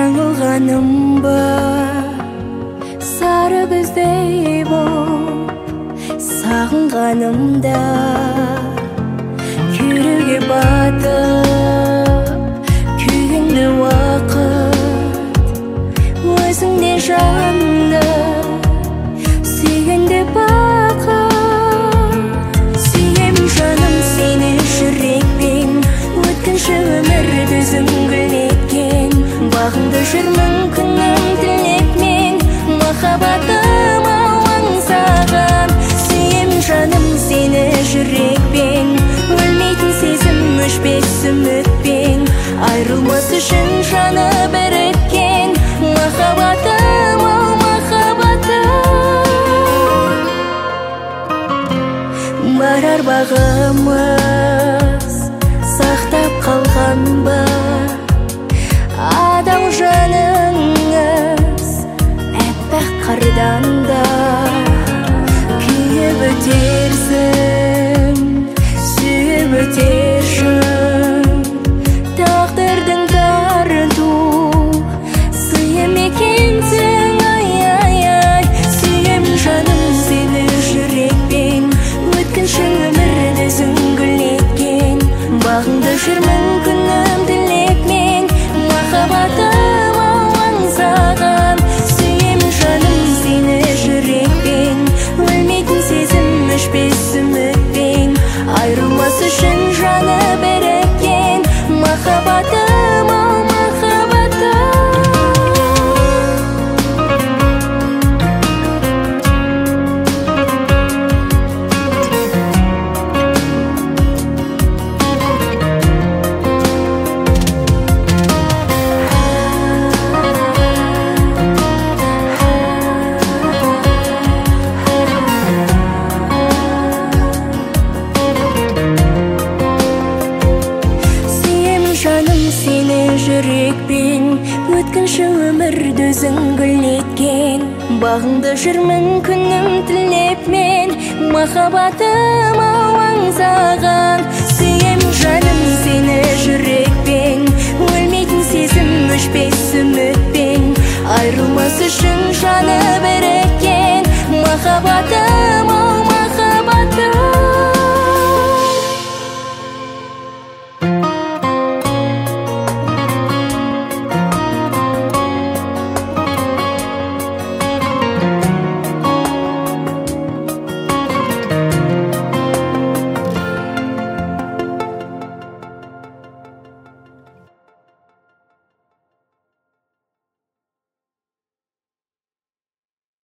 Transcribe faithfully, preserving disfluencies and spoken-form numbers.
жаңылғаным ба, сары күздей боп сағынғанымда, күйреуге батып күйгенде уақыт, өзіңде жанымды сүйгенде бақыт. Сүйемін жаным сені жүрекпен, өткінші өмірді үзіңгілеткен, бағыңды жүрмін күнім тілекмен, махаббатым аңсаған. Сүйемін жаным сені жүрекпен, өлмейтін сезім өшпес үмітпен, айрылмас үшін жаны біріккен, махаббатым ау махаббатым. Барар бағымыз сақтап қалған ба, адам жаныңыз әппақ қардан да, күйіп өтерсің, сүйіп өтершін, тағдырдың тарту сыйы мекенсің, ай-ай-ай. Сүйемін жаным сені жүрекпен, өткінші өмірді үзіңгілеткен, бағыңды жүрмін күнім тілекмен, махаббатым ау аңсаған. Сүйемін жаным сені жүрекпен, өлмейтін сезім өшпес үмітпен, айрылмас үшін жаны біріккен, махаббатым ау махаббатым. Жүрекпен өткінші өмірді үзіңгілеткен, бағыңды жүрмін күнім тілепмен, махаббатым ау аңсаған. Сүйемін жаным сені жүрекпен, өлмейтін сезім өшпес үмітпен, айрылмас үшін жаны біріккен, махаббатым ау